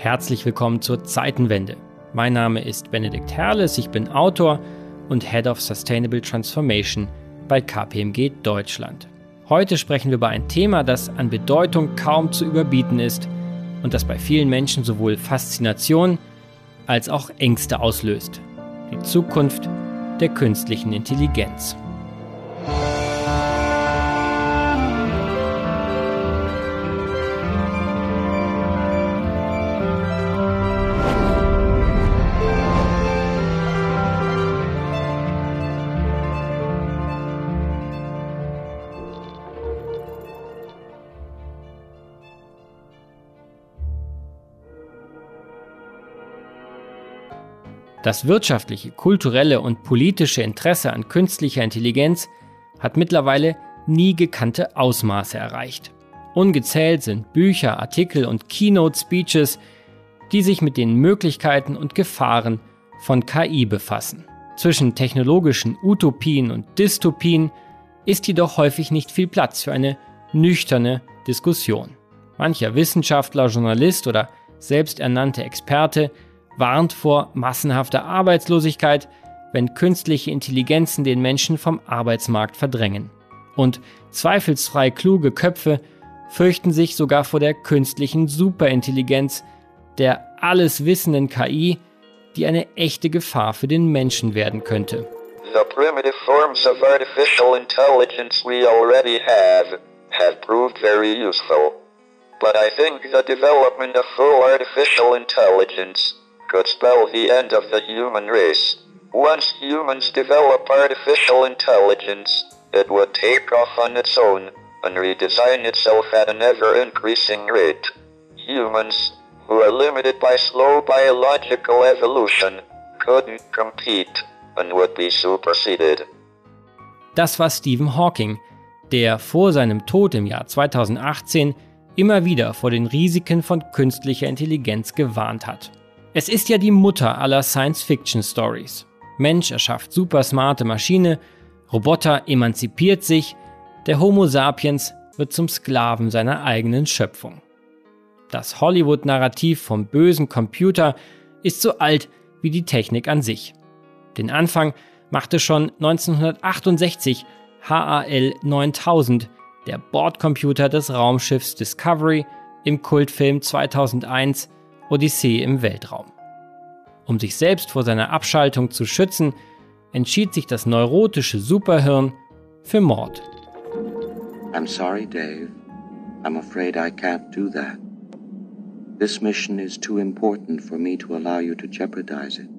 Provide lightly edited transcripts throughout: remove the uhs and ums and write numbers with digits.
Herzlich willkommen zur Zeitenwende. Mein Name ist Benedikt Herles, ich bin Autor und Head of Sustainable Transformation bei KPMG Deutschland. Heute sprechen wir über ein Thema, das an Bedeutung kaum zu überbieten ist und das bei vielen Menschen sowohl Faszination als auch Ängste auslöst. Die Zukunft der künstlichen Intelligenz. Das wirtschaftliche, kulturelle und politische Interesse an künstlicher Intelligenz hat mittlerweile nie gekannte Ausmaße erreicht. Ungezählt sind Bücher, Artikel und Keynote-Speeches, die sich mit den Möglichkeiten und Gefahren von KI befassen. Zwischen technologischen Utopien und Dystopien ist jedoch häufig nicht viel Platz für eine nüchterne Diskussion. Mancher Wissenschaftler, Journalist oder selbsternannte Experte warnt vor massenhafter Arbeitslosigkeit, wenn künstliche Intelligenzen den Menschen vom Arbeitsmarkt verdrängen. Und zweifelsfrei kluge Köpfe fürchten sich sogar vor der künstlichen Superintelligenz, der alles wissenden KI, die eine echte Gefahr für den Menschen werden könnte. The primitive forms of artificial intelligence we already have proved very useful. But I think the development of full artificial intelligence could spell the end of the human race. Once humans develop artificial intelligence, it would take off on its own and redesign itself at an ever-increasing rate. Humans, who are limited by slow biological evolution, couldn't compete and would be superseded. Das war Stephen Hawking, der vor seinem Tod im Jahr 2018 immer wieder vor den Risiken von künstlicher Intelligenz gewarnt hat. Es ist ja die Mutter aller Science-Fiction-Stories. Mensch erschafft supersmarte Maschine, Roboter emanzipiert sich, der Homo sapiens wird zum Sklaven seiner eigenen Schöpfung. Das Hollywood-Narrativ vom bösen Computer ist so alt wie die Technik an sich. Den Anfang machte schon 1968 HAL 9000, der Bordcomputer des Raumschiffs Discovery im Kultfilm 2001 Odyssee im Weltraum. Um sich selbst vor seiner Abschaltung zu schützen, entschied sich das neurotische Superhirn für Mord. I'm sorry, Dave. I'm afraid I can't do that. This mission is too important for me to allow you to jeopardize it.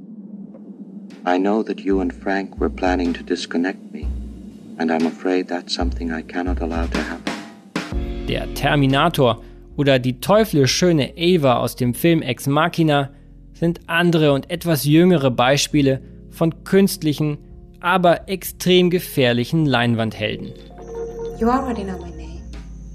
I know that you and Frank were planning to disconnect me, and I'm afraid that's something I cannot allow to happen. Der Terminator oder die teuflisch schöne Ava aus dem Film Ex Machina sind andere und etwas jüngere Beispiele von künstlichen, aber extrem gefährlichen Leinwandhelden. You already know my name.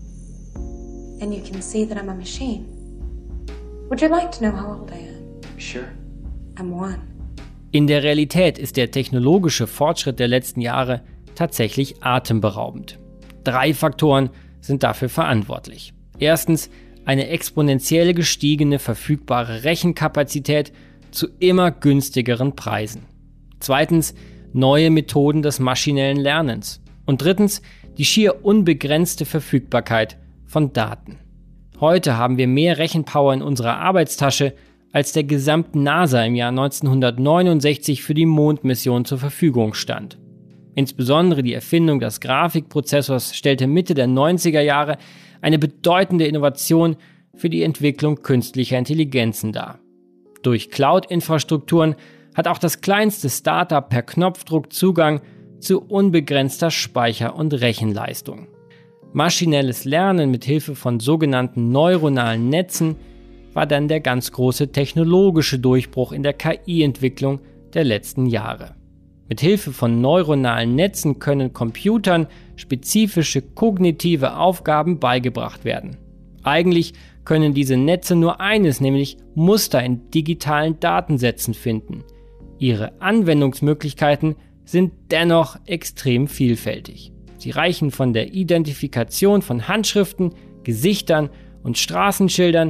And you can see that I'm a machine. Would you like to know how old I am? Sure. I'm 1. In der Realität ist der technologische Fortschritt der letzten Jahre tatsächlich atemberaubend. 3 Faktoren sind dafür verantwortlich. Erstens, eine exponentiell gestiegene verfügbare Rechenkapazität zu immer günstigeren Preisen. Zweitens, neue Methoden des maschinellen Lernens. Und drittens, die schier unbegrenzte Verfügbarkeit von Daten. Heute haben wir mehr Rechenpower in unserer Arbeitstasche, als der gesamte NASA im Jahr 1969 für die Mondmission zur Verfügung stand. Insbesondere die Erfindung des Grafikprozessors stellte Mitte der 90er Jahre eine bedeutende Innovation für die Entwicklung künstlicher Intelligenzen dar. Durch Cloud-Infrastrukturen hat auch das kleinste Startup per Knopfdruck Zugang zu unbegrenzter Speicher- und Rechenleistung. Maschinelles Lernen mit Hilfe von sogenannten neuronalen Netzen war dann der ganz große technologische Durchbruch in der KI-Entwicklung der letzten Jahre. Mit Hilfe von neuronalen Netzen können Computern spezifische kognitive Aufgaben beigebracht werden. Eigentlich können diese Netze nur eines, nämlich Muster in digitalen Datensätzen finden. Ihre Anwendungsmöglichkeiten sind dennoch extrem vielfältig. Sie reichen von der Identifikation von Handschriften, Gesichtern und Straßenschildern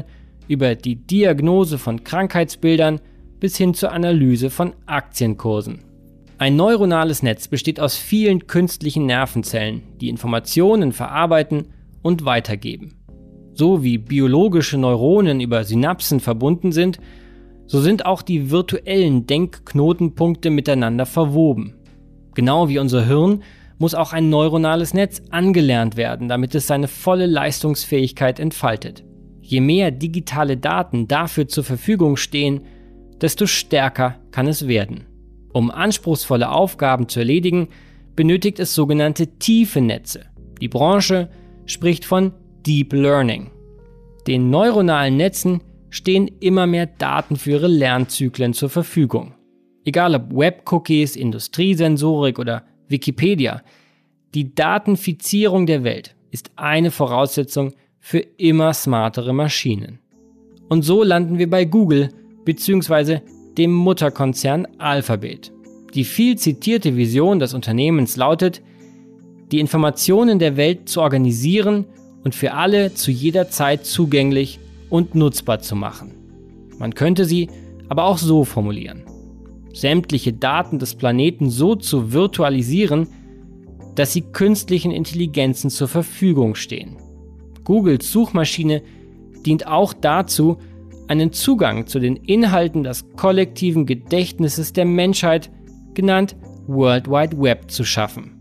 über die Diagnose von Krankheitsbildern bis hin zur Analyse von Aktienkursen. Ein neuronales Netz besteht aus vielen künstlichen Nervenzellen, die Informationen verarbeiten und weitergeben. So wie biologische Neuronen über Synapsen verbunden sind, so sind auch die virtuellen Denkknotenpunkte miteinander verwoben. Genau wie unser Hirn muss auch ein neuronales Netz angelernt werden, damit es seine volle Leistungsfähigkeit entfaltet. Je mehr digitale Daten dafür zur Verfügung stehen, desto stärker kann es werden. Um anspruchsvolle Aufgaben zu erledigen, benötigt es sogenannte tiefe Netze. Die Branche spricht von Deep Learning. Den neuronalen Netzen stehen immer mehr Daten für ihre Lernzyklen zur Verfügung. Egal ob Web-Cookies, Industriesensorik oder Wikipedia, die Datenfizierung der Welt ist eine Voraussetzung für immer smartere Maschinen. Und so landen wir bei Google bzw. dem Mutterkonzern Alphabet. Die viel zitierte Vision des Unternehmens lautet, die Informationen der Welt zu organisieren und für alle zu jeder Zeit zugänglich und nutzbar zu machen. Man könnte sie aber auch so formulieren: sämtliche Daten des Planeten so zu virtualisieren, dass sie künstlichen Intelligenzen zur Verfügung stehen. Googles Suchmaschine dient auch dazu, einen Zugang zu den Inhalten des kollektiven Gedächtnisses der Menschheit, genannt World Wide Web, zu schaffen.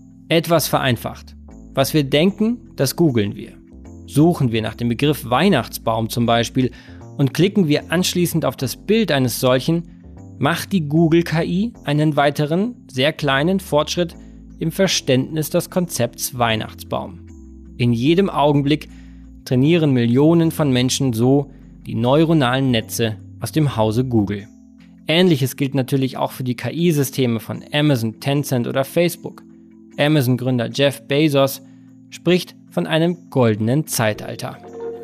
Etwas vereinfacht: Was wir denken, das googeln wir. Suchen wir nach dem Begriff Weihnachtsbaum zum Beispiel und klicken wir anschließend auf das Bild eines solchen, macht die Google-KI einen weiteren, sehr kleinen Fortschritt im Verständnis des Konzepts Weihnachtsbaum. In jedem Augenblick trainieren Millionen von Menschen so die neuronalen Netze aus dem Hause Google. Ähnliches gilt natürlich auch für die KI-Systeme von Amazon, Tencent oder Facebook. Amazon-Gründer Jeff Bezos spricht von einem goldenen Zeitalter.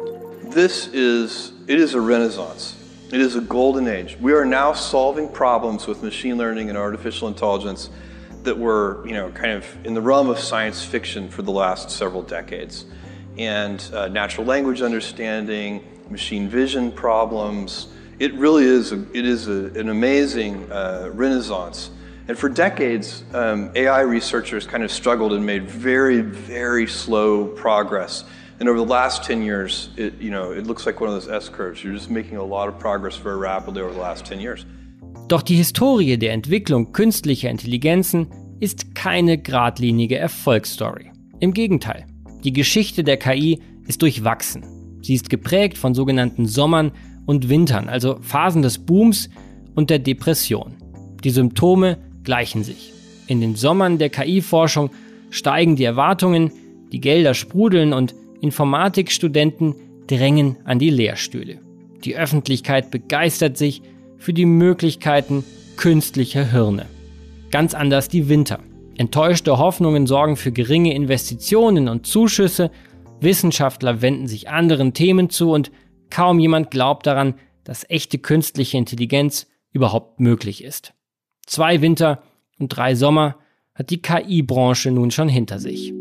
It is a renaissance. It is a golden age. We are now solving problems with machine learning and artificial intelligence that were, kind of in the realm of science fiction for the last several decades. And natural language understanding, machine vision problems, it really is an amazing renaissance. And for decades, AI researchers kind of struggled and made very, very slow progress. And over the last 10 years, it looks like one of those S-curves. You're just making a lot of progress very rapidly over the last 10 years. Doch die Historie der Entwicklung künstlicher Intelligenzen ist keine geradlinige Erfolgsstory. Im Gegenteil, die Geschichte der KI ist durchwachsen. Sie ist geprägt von sogenannten Sommern und Wintern, also Phasen des Booms und der Depression. Die Symptome gleichen sich. In den Sommern der KI-Forschung steigen die Erwartungen, die Gelder sprudeln und Informatikstudenten drängen an die Lehrstühle. Die Öffentlichkeit begeistert sich für die Möglichkeiten künstlicher Hirne. Ganz anders die Winter. Enttäuschte Hoffnungen sorgen für geringe Investitionen und Zuschüsse, Wissenschaftler wenden sich anderen Themen zu und kaum jemand glaubt daran, dass echte künstliche Intelligenz überhaupt möglich ist. 2 Winter und 3 Sommer hat die KI-Branche nun schon hinter sich.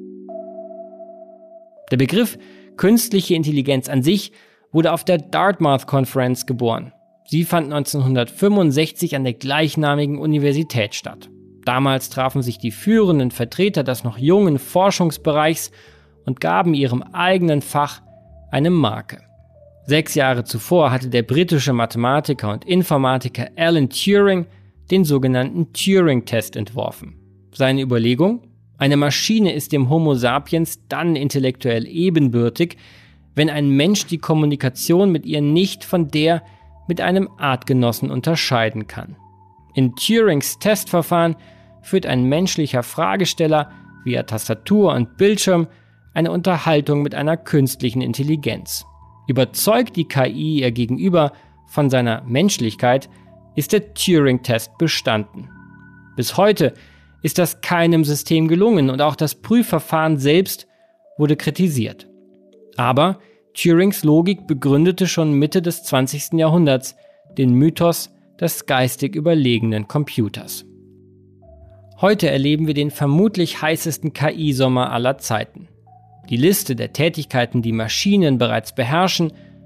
Der Begriff künstliche Intelligenz an sich wurde auf der Dartmouth Conference geboren. Sie fand 1965 an der gleichnamigen Universität statt. Damals trafen sich die führenden Vertreter des noch jungen Forschungsbereichs und gaben ihrem eigenen Fach eine Marke. 6 Jahre zuvor hatte der britische Mathematiker und Informatiker Alan Turing den sogenannten Turing-Test entworfen. Seine Überlegung: Eine Maschine ist dem Homo sapiens dann intellektuell ebenbürtig, wenn ein Mensch die Kommunikation mit ihr nicht von der mit einem Artgenossen unterscheiden kann. In Turings Testverfahren führt ein menschlicher Fragesteller via Tastatur und Bildschirm eine Unterhaltung mit einer künstlichen Intelligenz. Überzeugt die KI ihr Gegenüber von seiner Menschlichkeit, ist der Turing-Test bestanden. Bis heute ist das keinem System gelungen und auch das Prüfverfahren selbst wurde kritisiert. Aber Turings Logik begründete schon Mitte des 20. Jahrhunderts den Mythos des geistig überlegenen Computers. Heute erleben wir den vermutlich heißesten KI-Sommer aller Zeiten. Die Liste der Tätigkeiten, die Maschinen bereits beherrschen,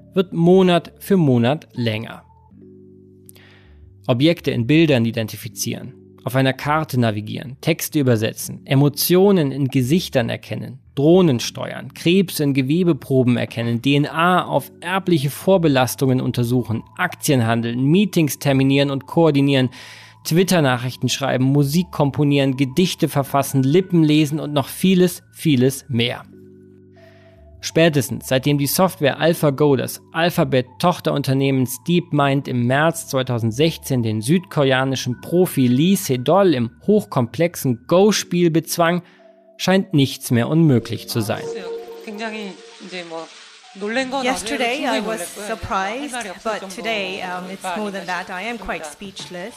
wird Monat für Monat länger. Objekte in Bildern identifizieren, auf einer Karte navigieren, Texte übersetzen, Emotionen in Gesichtern erkennen, Drohnen steuern, Krebs in Gewebeproben erkennen, DNA auf erbliche Vorbelastungen untersuchen, Aktien handeln, Meetings terminieren und koordinieren, Twitter-Nachrichten schreiben, Musik komponieren, Gedichte verfassen, Lippen lesen und noch vieles, vieles mehr. Spätestens seitdem die Software AlphaGo des Alphabet-Tochterunternehmens DeepMind im März 2016 den südkoreanischen Profi Lee Sedol im hochkomplexen Go-Spiel bezwang, scheint nichts mehr unmöglich zu sein. Yesterday I was surprised, but today it's more than that. I am quite speechless.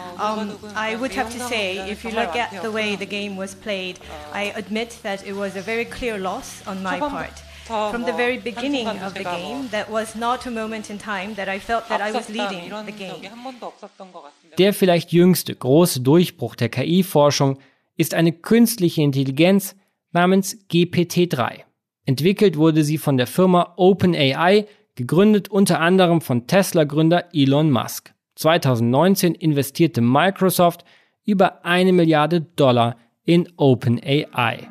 I would have to say, if you look at the way the game was played, I admit that it was a very clear loss on my part. From the very beginning of the game, that was not a moment in time that I felt that I was leading the game. Der vielleicht jüngste große Durchbruch der KI-Forschung ist eine künstliche Intelligenz namens GPT-3. Entwickelt wurde sie von der Firma OpenAI, gegründet unter anderem von Tesla-Gründer Elon Musk. 2019 investierte Microsoft über $1 Milliarde in OpenAI.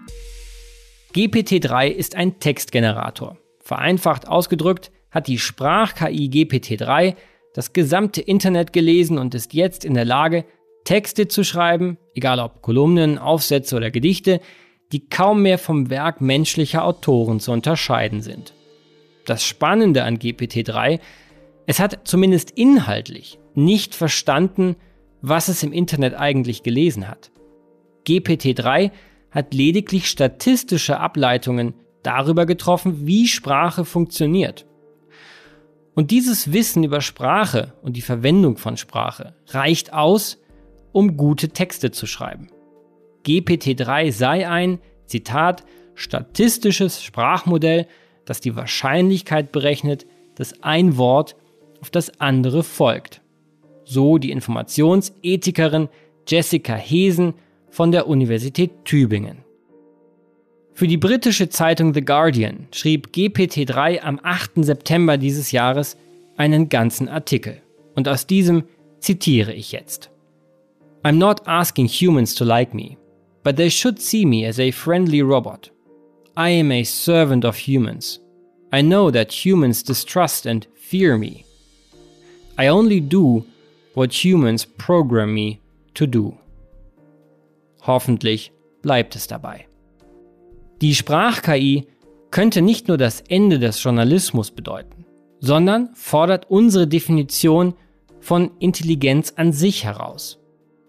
GPT-3 ist ein Textgenerator. Vereinfacht ausgedrückt hat die Sprach-KI GPT-3 das gesamte Internet gelesen und ist jetzt in der Lage, Texte zu schreiben, egal ob Kolumnen, Aufsätze oder Gedichte, die kaum mehr vom Werk menschlicher Autoren zu unterscheiden sind. Das Spannende an GPT-3, es hat zumindest inhaltlich nicht verstanden, was es im Internet eigentlich gelesen hat. GPT-3 hat lediglich statistische Ableitungen darüber getroffen, wie Sprache funktioniert. Und dieses Wissen über Sprache und die Verwendung von Sprache reicht aus, um gute Texte zu schreiben. GPT-3 sei ein, Zitat, statistisches Sprachmodell, das die Wahrscheinlichkeit berechnet, dass ein Wort auf das andere folgt. So die Informationsethikerin Jessica Hesen von der Universität Tübingen. Für die britische Zeitung The Guardian schrieb GPT-3 am 8. September dieses Jahres einen ganzen Artikel. Und aus diesem zitiere ich jetzt. I'm not asking humans to like me, but they should see me as a friendly robot. I am a servant of humans. I know that humans distrust and fear me. I only do what humans program me to do. Hoffentlich bleibt es dabei. Die Sprach-KI könnte nicht nur das Ende des Journalismus bedeuten, sondern fordert unsere Definition von Intelligenz an sich heraus.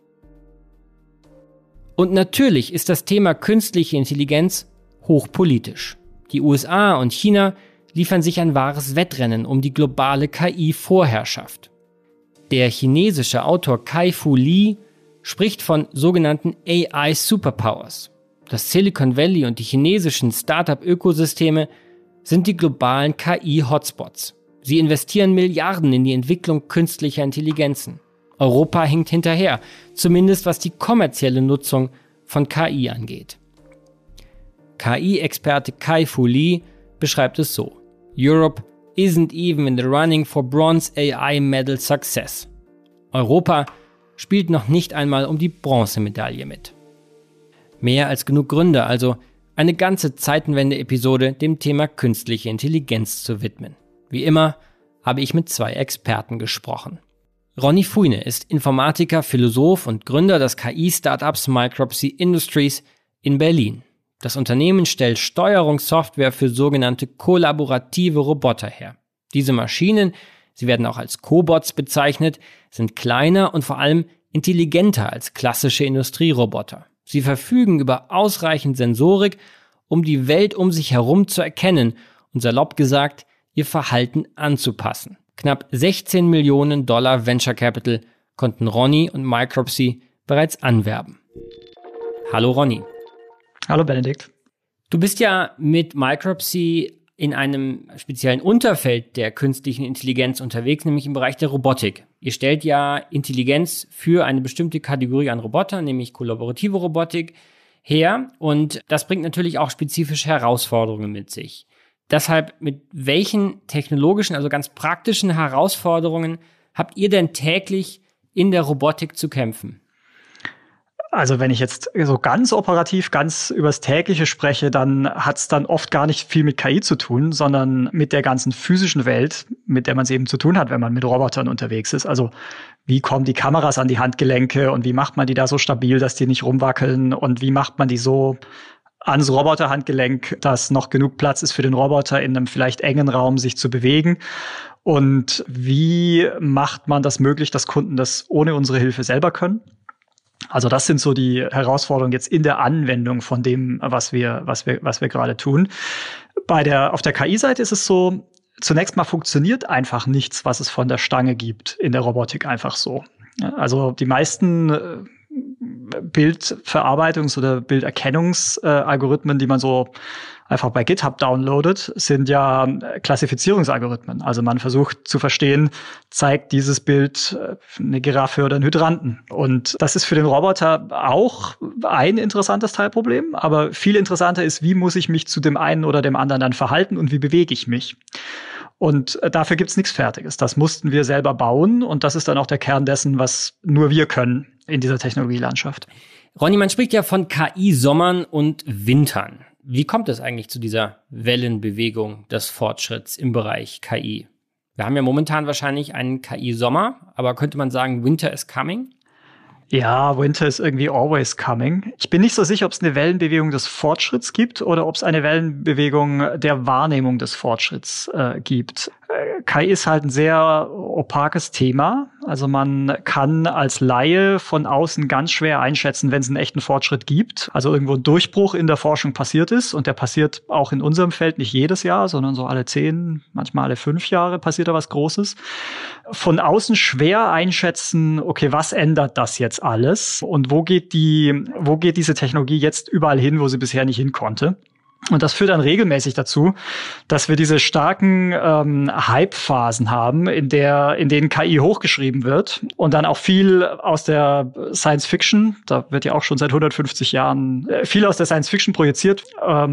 Und natürlich ist das Thema künstliche Intelligenz hochpolitisch. Die USA und China liefern sich ein wahres Wettrennen um die globale KI-Vorherrschaft. Der chinesische Autor Kai-Fu Lee spricht von sogenannten AI-Superpowers. Das Silicon Valley und die chinesischen Startup-Ökosysteme sind die globalen KI-Hotspots. Sie investieren Milliarden in die Entwicklung künstlicher Intelligenzen. Europa hinkt hinterher, zumindest was die kommerzielle Nutzung von KI angeht. KI-Experte Kai-Fu Lee beschreibt es so: Europe isn't even in the running for bronze AI medal success. Europa spielt noch nicht einmal um die Bronzemedaille mit. Mehr als genug Gründe also, eine ganze Zeitenwende-Episode dem Thema künstliche Intelligenz zu widmen. Wie immer habe ich mit 2 Experten gesprochen. Ronny Fuyne ist Informatiker, Philosoph und Gründer des KI-Startups Micropsy Industries in Berlin. Das Unternehmen stellt Steuerungssoftware für sogenannte kollaborative Roboter her. Diese Maschinen, sie werden auch als Cobots bezeichnet, sind kleiner und vor allem intelligenter als klassische Industrieroboter. Sie verfügen über ausreichend Sensorik, um die Welt um sich herum zu erkennen und salopp gesagt, ihr Verhalten anzupassen. Knapp $16 Millionen Venture Capital konnten Ronny und Micropsy bereits anwerben. Hallo Ronny. Hallo Benedikt. Du bist ja mit Micropsy in einem speziellen Unterfeld der künstlichen Intelligenz unterwegs, nämlich im Bereich der Robotik. Ihr stellt ja Intelligenz für eine bestimmte Kategorie an Robotern, nämlich kollaborative Robotik, her. Und das bringt natürlich auch spezifische Herausforderungen mit sich. Deshalb, mit welchen technologischen, also ganz praktischen Herausforderungen habt ihr denn täglich in der Robotik zu kämpfen? Also wenn ich jetzt so ganz operativ, ganz übers Tägliche spreche, dann hat es dann oft gar nicht viel mit KI zu tun, sondern mit der ganzen physischen Welt, mit der man es eben zu tun hat, wenn man mit Robotern unterwegs ist. Also wie kommen die Kameras an die Handgelenke und wie macht man die da so stabil, dass die nicht rumwackeln, und wie macht man die so ans Roboterhandgelenk, dass noch genug Platz ist für den Roboter in einem vielleicht engen Raum sich zu bewegen. Und wie macht man das möglich, dass Kunden das ohne unsere Hilfe selber können? Also das sind so die Herausforderungen jetzt in der Anwendung von dem, was wir gerade tun. Auf der KI-Seite ist es so, zunächst mal funktioniert einfach nichts, was es von der Stange gibt in der Robotik einfach so. Also die meisten Bildverarbeitungs- oder Bilderkennungsalgorithmen, die man so einfach bei GitHub downloadet, sind ja Klassifizierungsalgorithmen. Also man versucht zu verstehen, zeigt dieses Bild eine Giraffe oder einen Hydranten. Und das ist für den Roboter auch ein interessantes Teilproblem. Aber viel interessanter ist, wie muss ich mich zu dem einen oder dem anderen dann verhalten und wie bewege ich mich? Und dafür gibt's nichts Fertiges. Das mussten wir selber bauen. Und das ist dann auch der Kern dessen, was nur wir können in dieser Technologielandschaft. Ronny, man spricht ja von KI-Sommern und Wintern. Wie kommt es eigentlich zu dieser Wellenbewegung des Fortschritts im Bereich KI? Wir haben ja momentan wahrscheinlich einen KI-Sommer, aber könnte man sagen, Winter is coming? Ja, Winter is irgendwie always coming. Ich bin nicht so sicher, ob es eine Wellenbewegung des Fortschritts gibt oder ob es eine Wellenbewegung der Wahrnehmung des Fortschritts gibt. KI ist halt ein sehr opakes Thema. Also man kann als Laie von außen ganz schwer einschätzen, wenn es einen echten Fortschritt gibt. Also irgendwo ein Durchbruch in der Forschung passiert ist. Und der passiert auch in unserem Feld nicht jedes Jahr, sondern so alle 10, manchmal alle 5 Jahre passiert da was Großes. Von außen schwer einschätzen, okay, was ändert das jetzt alles? Und wo geht diese Technologie jetzt überall hin, wo sie bisher nicht hin konnte? Und das führt dann regelmäßig dazu, dass wir diese starken Hype-Phasen haben, in denen KI hochgeschrieben wird und dann auch viel aus der Science-Fiction, da wird ja auch schon seit 150 Jahren viel aus der Science-Fiction projiziert,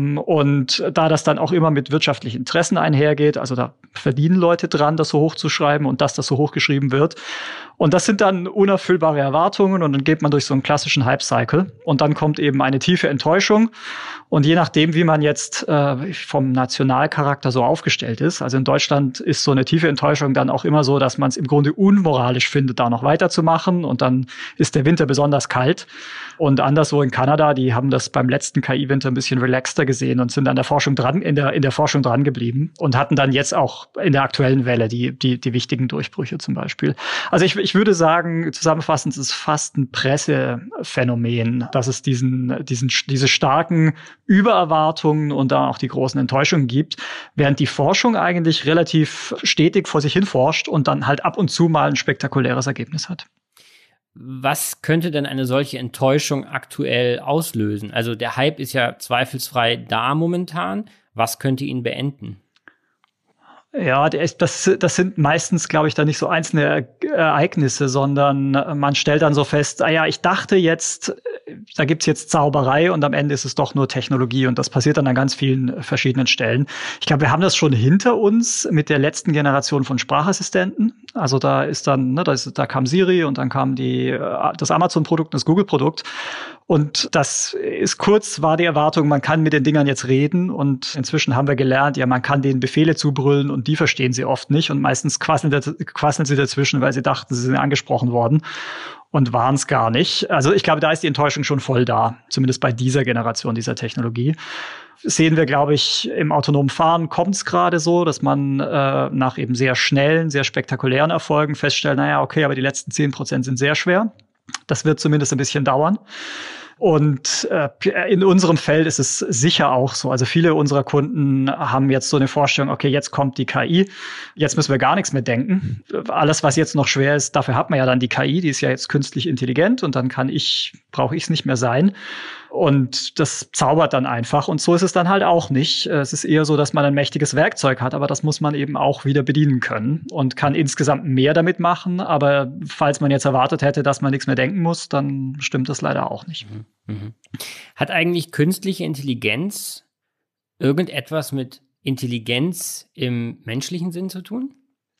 und da das dann auch immer mit wirtschaftlichen Interessen einhergeht, also da verdienen Leute dran, das so hochzuschreiben und dass das so hochgeschrieben wird. Und das sind dann unerfüllbare Erwartungen und dann geht man durch so einen klassischen Hype-Cycle und dann kommt eben eine tiefe Enttäuschung. Und je nachdem, wie man jetzt vom Nationalcharakter so aufgestellt ist, also in Deutschland ist so eine tiefe Enttäuschung dann auch immer so, dass man es im Grunde unmoralisch findet, da noch weiterzumachen, und dann ist der Winter besonders kalt. Und anderswo in Kanada, die haben das beim letzten KI-Winter ein bisschen relaxter gesehen und sind an der Forschung dran, in der Forschung dran geblieben und hatten dann jetzt auch in der aktuellen Welle die wichtigen Durchbrüche zum Beispiel. Also ich würde sagen, zusammenfassend ist es fast ein Pressephänomen, dass es diese starken Übererwartungen und da auch die großen Enttäuschungen gibt, während die Forschung eigentlich relativ stetig vor sich hin forscht und dann halt ab und zu mal ein spektakuläres Ergebnis hat. Was könnte denn eine solche Enttäuschung aktuell auslösen? Also der Hype ist ja zweifelsfrei da momentan. Was könnte ihn beenden? Ja, das sind meistens, glaube ich, da nicht so einzelne Ereignisse, sondern man stellt dann so fest, ich dachte jetzt, da gibt's jetzt Zauberei und am Ende ist es doch nur Technologie, und das passiert dann an ganz vielen verschiedenen Stellen. Ich glaube, wir haben das schon hinter uns mit der letzten Generation von Sprachassistenten. Also da ist dann, da kam Siri und dann kam das Amazon-Produkt und das Google-Produkt. Und war die Erwartung, man kann mit den Dingern jetzt reden, und inzwischen haben wir gelernt, ja, man kann denen Befehle zubrüllen und die verstehen sie oft nicht und meistens quasseln sie dazwischen, weil sie dachten, sie sind angesprochen worden und waren es gar nicht. Also ich glaube, da ist die Enttäuschung schon voll da, zumindest bei dieser Generation dieser Technologie. Sehen wir, glaube ich, im autonomen Fahren kommt es gerade so, dass man nach eben sehr schnellen, sehr spektakulären Erfolgen feststellt, okay, aber die letzten 10% sind sehr schwer. Das wird zumindest ein bisschen dauern. Und in unserem Feld ist es sicher auch so. Also viele unserer Kunden haben jetzt so eine Vorstellung, okay, jetzt kommt die KI, jetzt müssen wir gar nichts mehr denken. Alles, was jetzt noch schwer ist, dafür hat man ja dann die KI, die ist ja jetzt künstlich intelligent und dann brauche ich es nicht mehr sein. Und das zaubert dann einfach. Und so ist es dann halt auch nicht. Es ist eher so, dass man ein mächtiges Werkzeug hat, aber das muss man eben auch wieder bedienen können und kann insgesamt mehr damit machen. Aber falls man jetzt erwartet hätte, dass man nichts mehr denken muss, dann stimmt das leider auch nicht. Mhm. Hat eigentlich künstliche Intelligenz irgendetwas mit Intelligenz im menschlichen Sinn zu tun?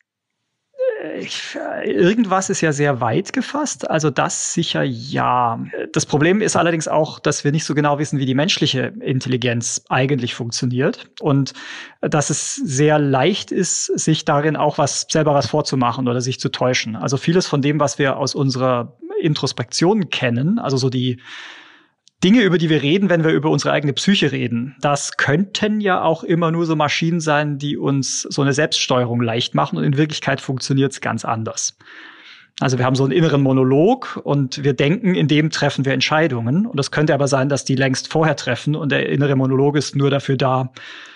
Irgendwas ist ja sehr weit gefasst, also das sicher ja. Das Problem ist allerdings auch, dass wir nicht so genau wissen, wie die menschliche Intelligenz eigentlich funktioniert und dass es sehr leicht ist, sich darin auch selber was vorzumachen oder sich zu täuschen. Also vieles von dem, was wir aus unserer Introspektion kennen, also so die Dinge, über die wir reden, wenn wir über unsere eigene Psyche reden, das könnten ja auch immer nur so Maschinen sein, die uns so eine Selbststeuerung leicht machen und in Wirklichkeit funktioniert es ganz anders. Also wir haben so einen inneren Monolog und wir denken, in dem treffen wir Entscheidungen und es könnte aber sein, dass die längst vorher treffen und der innere Monolog ist nur dafür da,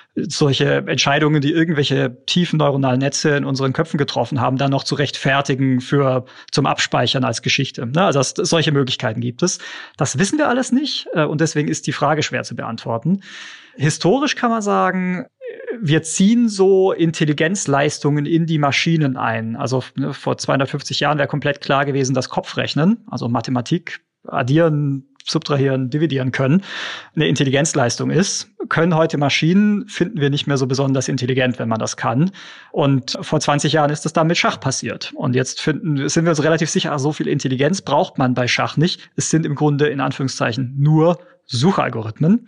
solche Entscheidungen, die irgendwelche tiefen neuronalen Netze in unseren Köpfen getroffen haben, dann noch zu rechtfertigen zum Abspeichern als Geschichte. Also solche Möglichkeiten gibt es. Das wissen wir alles nicht und deswegen ist die Frage schwer zu beantworten. Historisch kann man sagen, wir ziehen so Intelligenzleistungen in die Maschinen ein. Also vor 250 Jahren wäre komplett klar gewesen, dass Kopfrechnen, also Mathematik, addieren, subtrahieren, dividieren können, eine Intelligenzleistung ist. Können heute Maschinen, finden wir nicht mehr so besonders intelligent, wenn man das kann. Und vor 20 Jahren ist das dann mit Schach passiert. Und jetzt sind wir uns relativ sicher, so viel Intelligenz braucht man bei Schach nicht. Es sind im Grunde in Anführungszeichen nur Suchalgorithmen.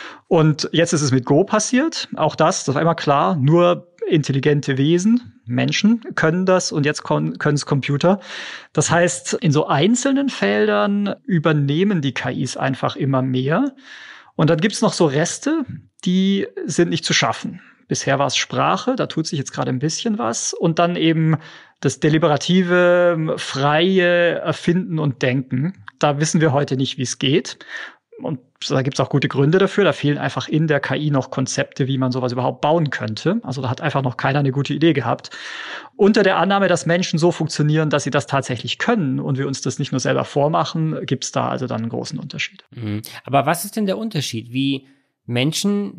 Und jetzt ist es mit Go passiert. Auch das war immer klar, nur intelligente Wesen, Menschen können das und jetzt können es Computer. Das heißt, in so einzelnen Feldern übernehmen die KIs einfach immer mehr. Und dann gibt's noch so Reste, die sind nicht zu schaffen. Bisher war es Sprache, da tut sich jetzt gerade ein bisschen was. Und dann eben das deliberative, freie Erfinden und Denken. Da wissen wir heute nicht, wie es geht. Und da gibt es auch gute Gründe dafür. Da fehlen einfach in der KI noch Konzepte, wie man sowas überhaupt bauen könnte. Also da hat einfach noch keiner eine gute Idee gehabt. Unter der Annahme, dass Menschen so funktionieren, dass sie das tatsächlich können und wir uns das nicht nur selber vormachen, gibt es da also dann einen großen Unterschied. Aber was ist denn der Unterschied, wie Menschen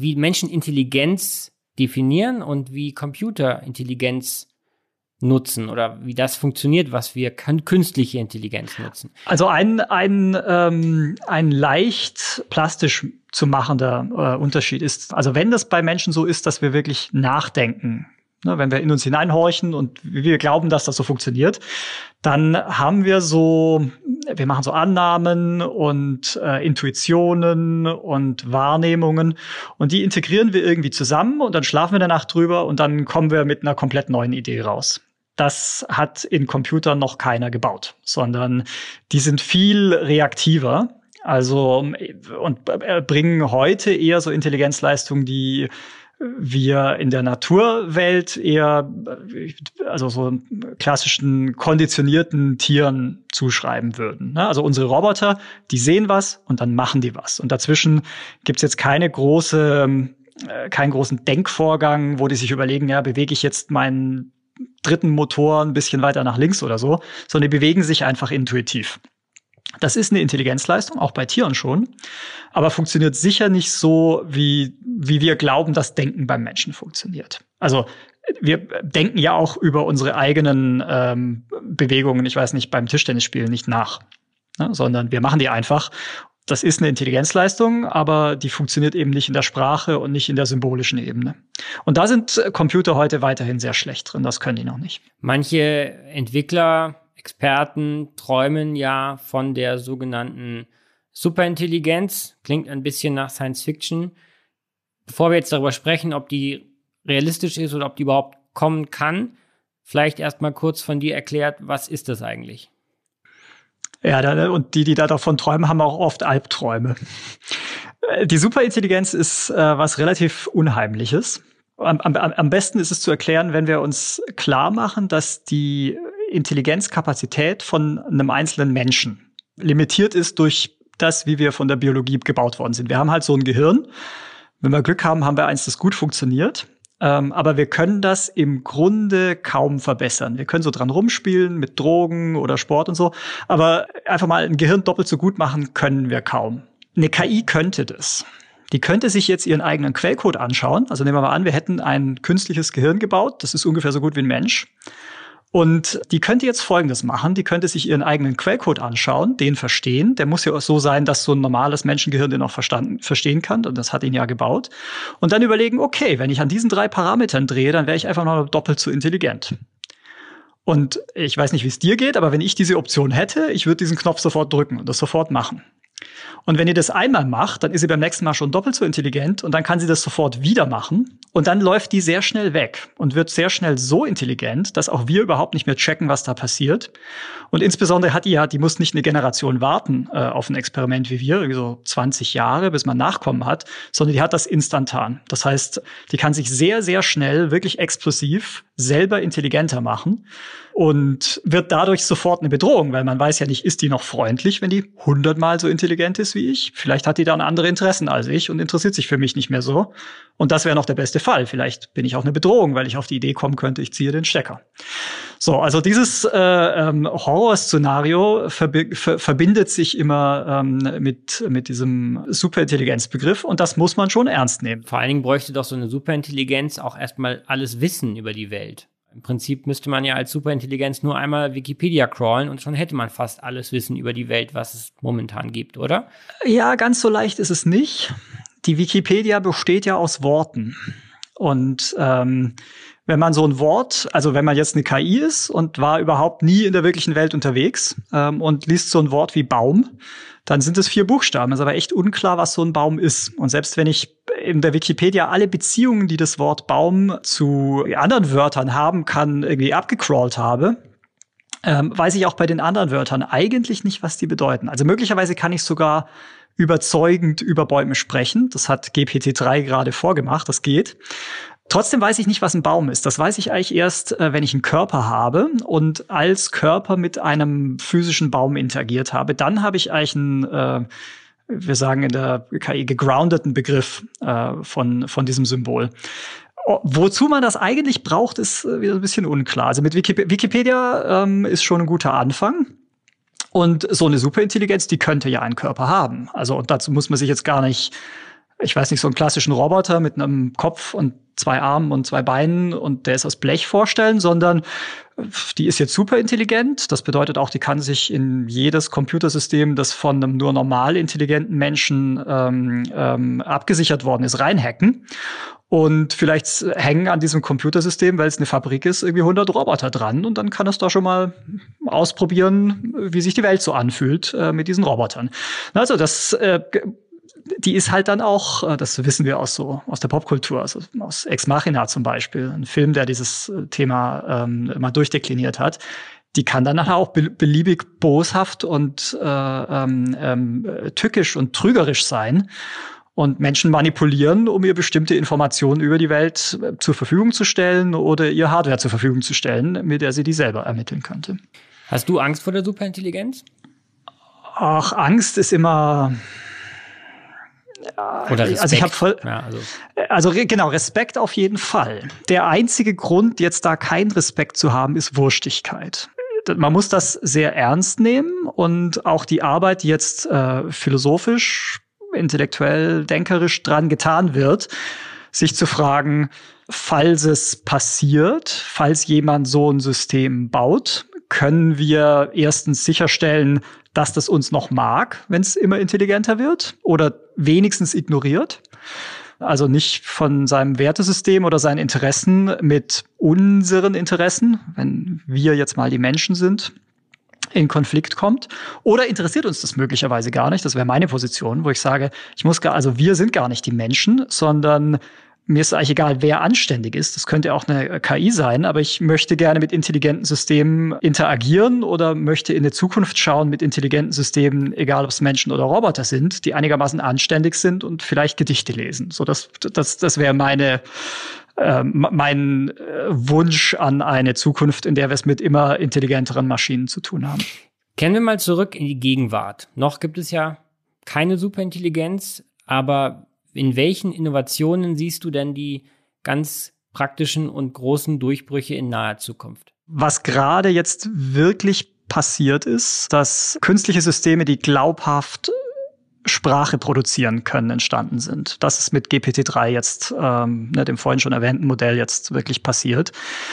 Intelligenz definieren und wie Computer Intelligenz nutzen oder wie das funktioniert, was wir künstliche Intelligenz nutzen? Also ein leicht plastisch zu machender Unterschied ist, also wenn das bei Menschen so ist, dass wir wirklich nachdenken, ne, wenn wir in uns hineinhorchen und wir glauben, dass das so funktioniert, dann haben wir machen so Annahmen und Intuitionen und Wahrnehmungen und die integrieren wir irgendwie zusammen und dann schlafen wir eine Nacht drüber und dann kommen wir mit einer komplett neuen Idee raus. Das hat in Computern noch keiner gebaut, sondern die sind viel reaktiver. Also und bringen heute eher so Intelligenzleistungen, die wir in der Naturwelt eher, also so klassischen konditionierten Tieren zuschreiben würden. Also unsere Roboter, die sehen was und dann machen die was. Und dazwischen gibt's jetzt keinen großen Denkvorgang, wo die sich überlegen, ja, bewege ich jetzt meinen dritten Motor ein bisschen weiter nach links oder so, sondern die bewegen sich einfach intuitiv. Das ist eine Intelligenzleistung, auch bei Tieren schon, aber funktioniert sicher nicht so, wie wir glauben, dass Denken beim Menschen funktioniert. Also wir denken ja auch über unsere eigenen Bewegungen, ich weiß nicht, beim Tischtennisspielen nicht nach, ne, sondern wir machen die einfach. Das ist eine Intelligenzleistung, aber die funktioniert eben nicht in der Sprache und nicht in der symbolischen Ebene. Und da sind Computer heute weiterhin sehr schlecht drin, das können die noch nicht. Manche Entwickler, Experten träumen ja von der sogenannten Superintelligenz. Klingt ein bisschen nach Science Fiction. Bevor wir jetzt darüber sprechen, ob die realistisch ist oder ob die überhaupt kommen kann, vielleicht erst mal kurz von dir erklärt, was ist das eigentlich? Ja, und die da davon träumen, haben auch oft Albträume. Die Superintelligenz ist was relativ Unheimliches. Am besten ist es zu erklären, wenn wir uns klar machen, dass die Intelligenzkapazität von einem einzelnen Menschen limitiert ist durch das, wie wir von der Biologie gebaut worden sind. Wir haben halt so ein Gehirn. Wenn wir Glück haben, haben wir eins, das gut funktioniert. Aber wir können das im Grunde kaum verbessern. Wir können so dran rumspielen mit Drogen oder Sport und so. Aber einfach mal ein Gehirn doppelt so gut machen können wir kaum. Eine KI könnte das. Die könnte sich jetzt ihren eigenen Quellcode anschauen. Also nehmen wir mal an, wir hätten ein künstliches Gehirn gebaut. Das ist ungefähr so gut wie ein Mensch. Und die könnte jetzt Folgendes machen. Die könnte sich ihren eigenen Quellcode anschauen, den verstehen. Der muss ja auch so sein, dass so ein normales Menschengehirn den auch verstehen kann. Und das hat ihn ja gebaut. Und dann überlegen, okay, wenn ich an diesen 3 Parametern drehe, dann wäre ich einfach noch doppelt so intelligent. Und ich weiß nicht, wie es dir geht, aber wenn ich diese Option hätte, ich würde diesen Knopf sofort drücken und das sofort machen. Und wenn ihr das einmal macht, dann ist sie beim nächsten Mal schon doppelt so intelligent und dann kann sie das sofort wieder machen und dann läuft die sehr schnell weg und wird sehr schnell so intelligent, dass auch wir überhaupt nicht mehr checken, was da passiert. Und insbesondere die muss nicht eine Generation warten auf ein Experiment wie wir, irgendwie so 20 Jahre, bis man Nachkommen hat, sondern die hat das instantan. Das heißt, die kann sich sehr, sehr schnell, wirklich explosiv selber intelligenter machen und wird dadurch sofort eine Bedrohung, weil man weiß ja nicht, ist die noch freundlich, wenn die 100-mal so intelligent ist wie ich? Vielleicht hat die dann andere Interessen als ich und interessiert sich für mich nicht mehr so. Und das wäre noch der beste Fall. Vielleicht bin ich auch eine Bedrohung, weil ich auf die Idee kommen könnte, ich ziehe den Stecker. So, also dieses Horrorszenario verbindet sich immer mit diesem Superintelligenzbegriff und das muss man schon ernst nehmen. Vor allen Dingen bräuchte doch so eine Superintelligenz auch erstmal alles Wissen über die Welt. Im Prinzip müsste man ja als Superintelligenz nur einmal Wikipedia crawlen und schon hätte man fast alles Wissen über die Welt, was es momentan gibt, oder? Ja, ganz so leicht ist es nicht. Die Wikipedia besteht ja aus Worten. Und wenn man so ein Wort, also wenn man jetzt eine KI ist und war überhaupt nie in der wirklichen Welt unterwegs und liest so ein Wort wie Baum, dann sind es 4 Buchstaben. Ist aber echt unklar, was so ein Baum ist. Und selbst wenn ich in der Wikipedia alle Beziehungen, die das Wort Baum zu anderen Wörtern haben kann, irgendwie abgecrawlt habe, weiß ich auch bei den anderen Wörtern eigentlich nicht, was die bedeuten. Also möglicherweise kann ich sogar überzeugend über Bäume sprechen. Das hat GPT-3 gerade vorgemacht, das geht. Trotzdem weiß ich nicht, was ein Baum ist. Das weiß ich eigentlich erst, wenn ich einen Körper habe und als Körper mit einem physischen Baum interagiert habe. Dann habe ich eigentlich einen, wir sagen in der KI, gegroundeten Begriff von diesem Symbol. Wozu man das eigentlich braucht, ist wieder ein bisschen unklar. Also mit Wikipedia ist schon ein guter Anfang. Und so eine Superintelligenz, die könnte ja einen Körper haben. Also und dazu muss man sich jetzt gar nicht, ich weiß nicht, so einen klassischen Roboter mit einem Kopf und 2 Armen und 2 Beinen und der ist aus Blech vorstellen, sondern die ist jetzt superintelligent. Das bedeutet auch, die kann sich in jedes Computersystem, das von einem nur normal intelligenten Menschen abgesichert worden ist, reinhacken. Und vielleicht hängen an diesem Computersystem, weil es eine Fabrik ist, irgendwie 100 Roboter dran. Und dann kann es da schon mal ausprobieren, wie sich die Welt so anfühlt mit diesen Robotern. Also die ist halt dann auch, das wissen wir aus der Popkultur, also aus Ex Machina zum Beispiel, ein Film, der dieses Thema mal durchdekliniert hat. Die kann dann nachher auch beliebig boshaft und tückisch und trügerisch sein und Menschen manipulieren, um ihr bestimmte Informationen über die Welt zur Verfügung zu stellen oder ihr Hardware zur Verfügung zu stellen, mit der sie die selber ermitteln könnte. Hast du Angst vor der Superintelligenz? Ach, Angst ist immer... Oder Respekt. Also ich habe genau, Respekt auf jeden Fall. Der einzige Grund, jetzt da keinen Respekt zu haben, ist Wurstigkeit. Man muss das sehr ernst nehmen und auch die Arbeit, die jetzt philosophisch, intellektuell, denkerisch dran getan wird, sich zu fragen, falls es passiert, falls jemand so ein System baut, können wir erstens sicherstellen, dass das uns noch mag, wenn es immer intelligenter wird oder wenigstens ignoriert. Also nicht von seinem Wertesystem oder seinen Interessen mit unseren Interessen, wenn wir jetzt mal die Menschen sind, in Konflikt kommt. Oder interessiert uns das möglicherweise gar nicht? Das wäre meine Position, wo ich sage, wir sind gar nicht die Menschen, sondern mir ist eigentlich egal, wer anständig ist. Das könnte auch eine KI sein, aber ich möchte gerne mit intelligenten Systemen interagieren oder möchte in die Zukunft schauen mit intelligenten Systemen, egal ob es Menschen oder Roboter sind, die einigermaßen anständig sind und vielleicht Gedichte lesen. So, das wäre mein Wunsch an eine Zukunft, in der wir es mit immer intelligenteren Maschinen zu tun haben. Kehren wir mal zurück in die Gegenwart. Noch gibt es ja keine Superintelligenz, aber in welchen Innovationen siehst du denn die ganz praktischen und großen Durchbrüche in naher Zukunft? Was gerade jetzt wirklich passiert ist, dass künstliche Systeme, die glaubhaft Sprache produzieren können, entstanden sind. Das ist mit GPT-3 jetzt, dem vorhin schon erwähnten Modell jetzt wirklich passiert.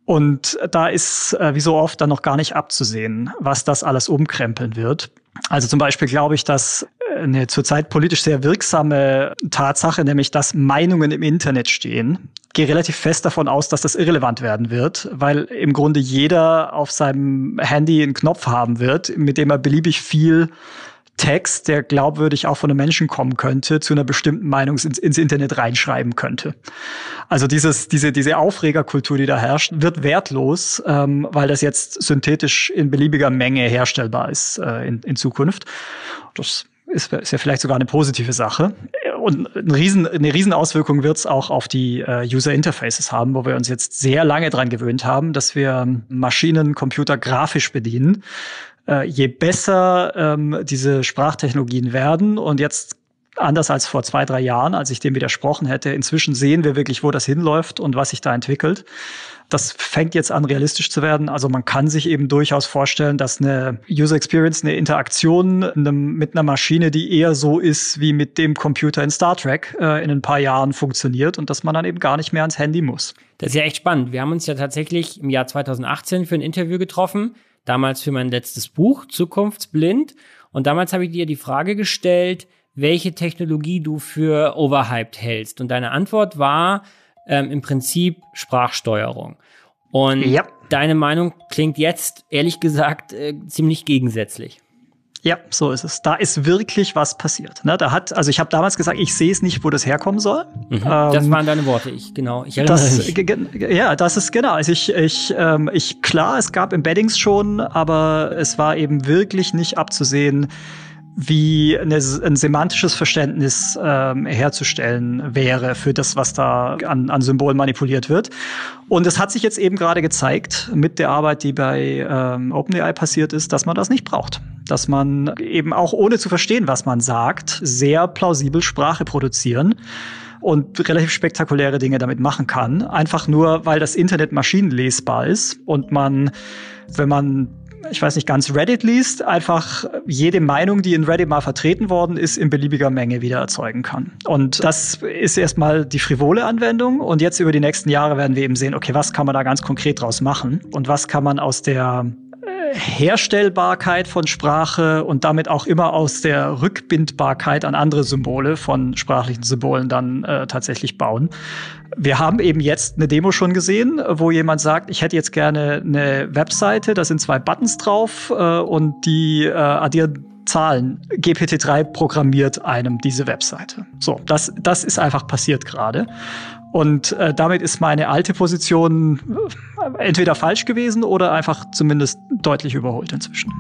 Und da ist, wie so oft, dann noch gar nicht abzusehen, was das alles umkrempeln wird. Also zum Beispiel glaube ich, dass eine zurzeit politisch sehr wirksame Tatsache, nämlich dass Meinungen im Internet stehen, gehe relativ fest davon aus, dass das irrelevant werden wird, weil im Grunde jeder auf seinem Handy einen Knopf haben wird, mit dem er beliebig viel Text, der glaubwürdig auch von einem Menschen kommen könnte, zu einer bestimmten Meinung ins Internet reinschreiben könnte. Also diese Aufregerkultur, die da herrscht, wird wertlos, weil das jetzt synthetisch in beliebiger Menge herstellbar ist in Zukunft. Das ist ja vielleicht sogar eine positive Sache. Und eine Riesenauswirkung wird es auch auf die User Interfaces haben, wo wir uns jetzt sehr lange dran gewöhnt haben, dass wir Maschinen, Computer grafisch bedienen. Je besser diese Sprachtechnologien werden und jetzt anders als vor 2-3 Jahren, als ich dem widersprochen hätte, inzwischen sehen wir wirklich, wo das hinläuft und was sich da entwickelt. Das fängt jetzt an, realistisch zu werden. Also man kann sich eben durchaus vorstellen, dass eine User Experience, eine Interaktion mit einer Maschine, die eher so ist wie mit dem Computer in Star Trek, in ein paar Jahren funktioniert und dass man dann eben gar nicht mehr ans Handy muss. Das ist ja echt spannend. Wir haben uns ja tatsächlich im Jahr 2018 für ein Interview getroffen, damals für mein letztes Buch, Zukunftsblind. Und damals habe ich dir die Frage gestellt, welche Technologie du für overhyped hältst. Und deine Antwort war im Prinzip Sprachsteuerung. Und ja, deine Meinung klingt jetzt, ehrlich gesagt, ziemlich gegensätzlich. Ja, so ist es. Da ist wirklich was passiert. Ne? Ich habe damals gesagt, ich sehe es nicht, wo das herkommen soll. Das waren deine Worte. Ich erinnere mich. Ja, das ist genau. Also klar, es gab Embeddings schon, aber es war eben wirklich nicht abzusehen, wie ein semantisches Verständnis herzustellen wäre für das, was da an Symbolen manipuliert wird. Und es hat sich jetzt eben gerade gezeigt, mit der Arbeit, die bei OpenAI passiert ist, dass man das nicht braucht. Dass man eben auch ohne zu verstehen, was man sagt, sehr plausibel Sprache produzieren und relativ spektakuläre Dinge damit machen kann. Einfach nur, weil das Internet maschinenlesbar ist und man, wenn man ganz Reddit liest, einfach jede Meinung, die in Reddit mal vertreten worden ist, in beliebiger Menge wieder erzeugen kann. Und das ist erstmal die frivole Anwendung. Und jetzt über die nächsten Jahre werden wir eben sehen, okay, was kann man da ganz konkret draus machen? Und was kann man aus der Herstellbarkeit von Sprache und damit auch immer aus der Rückbindbarkeit an andere Symbole von sprachlichen Symbolen dann tatsächlich bauen. Wir haben eben jetzt eine Demo schon gesehen, wo jemand sagt, ich hätte jetzt gerne eine Webseite, da sind 2 Buttons drauf und die addieren Zahlen. GPT-3 programmiert einem diese Webseite. So, das ist einfach passiert gerade. Und damit ist meine alte Position entweder falsch gewesen oder einfach zumindest deutlich überholt inzwischen.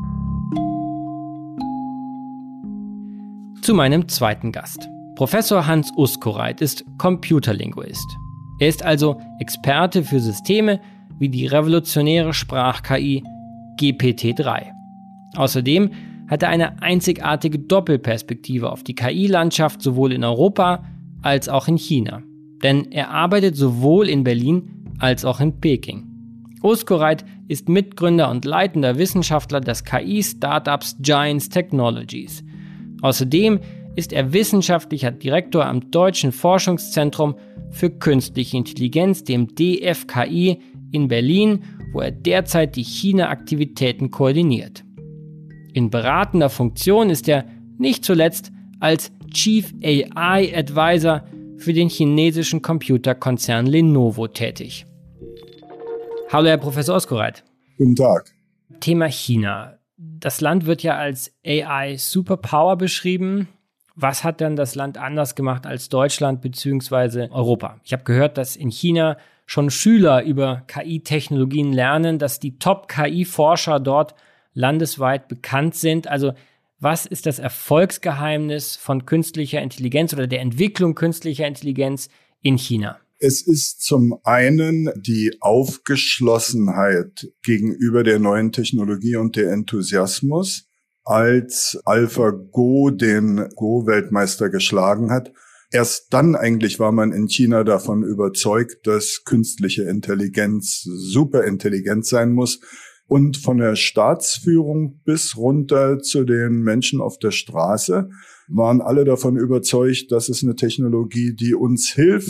Zu meinem zweiten Gast. Professor Hans Uskoreit ist Computerlinguist. Er ist also Experte für Systeme wie die revolutionäre Sprach-KI GPT-3. Außerdem hat er eine einzigartige Doppelperspektive auf die KI-Landschaft sowohl in Europa als auch in China. Denn er arbeitet sowohl in Berlin als auch in Peking. Uskoreit ist Mitgründer und leitender Wissenschaftler des KI-Startups Giants Technologies. Außerdem ist er wissenschaftlicher Direktor am Deutschen Forschungszentrum für Künstliche Intelligenz, dem DFKI in Berlin, wo er derzeit die China-Aktivitäten koordiniert. In beratender Funktion ist er nicht zuletzt als Chief AI Advisor für den chinesischen Computerkonzern Lenovo tätig. Hallo, Herr Professor Uskoreit. Guten Tag. Thema China. Das Land wird ja als AI-Superpower beschrieben. Was hat denn das Land anders gemacht als Deutschland bzw. Europa? Ich habe gehört, dass in China schon Schüler über KI-Technologien lernen, dass die Top-KI-Forscher dort landesweit bekannt sind. Also was ist das Erfolgsgeheimnis von künstlicher Intelligenz oder der Entwicklung künstlicher Intelligenz in China? Es ist zum einen die Aufgeschlossenheit gegenüber der neuen Technologie und der Enthusiasmus, als AlphaGo den Go-Weltmeister geschlagen hat. Erst dann eigentlich war man in China davon überzeugt, dass künstliche Intelligenz superintelligent sein muss. Und von der Staatsführung bis runter zu den Menschen auf der Straße waren alle davon überzeugt, dass es eine Technologie, die uns hilft,